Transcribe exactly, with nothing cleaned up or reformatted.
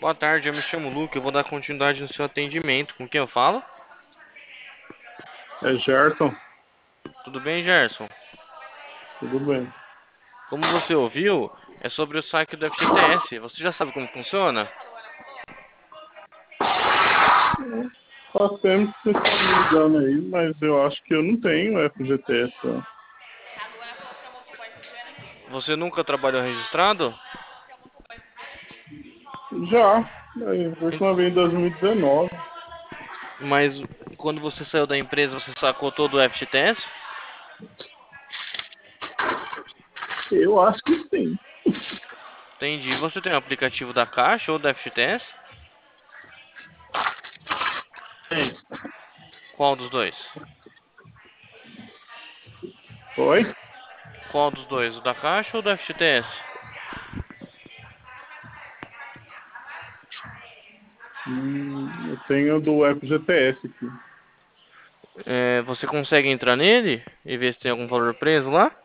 Boa tarde, eu me chamo Luke, eu vou dar continuidade no seu atendimento. Com quem eu falo? É Gerson, Tudo bem, Gerson? tudo bem. Como você ouviu, é sobre o saque do F G T S. Você já sabe como funciona? Faz tempo que você está me ligando aí, mas eu acho que eu não tenho F G T S. Ó. Você nunca trabalhou registrado? Já, mas a última vez em dois mil e dezenove. Mas quando você saiu da empresa, você sacou todo o F G T S? Eu acho que sim. Entendi. Você tem o aplicativo da Caixa ou da F G T S? Tem. Qual dos dois? Oi? Qual dos dois? O da Caixa ou do F G T S? Hum, eu tenho do F G T S aqui. É, você consegue entrar nele e ver se tem algum valor preso lá?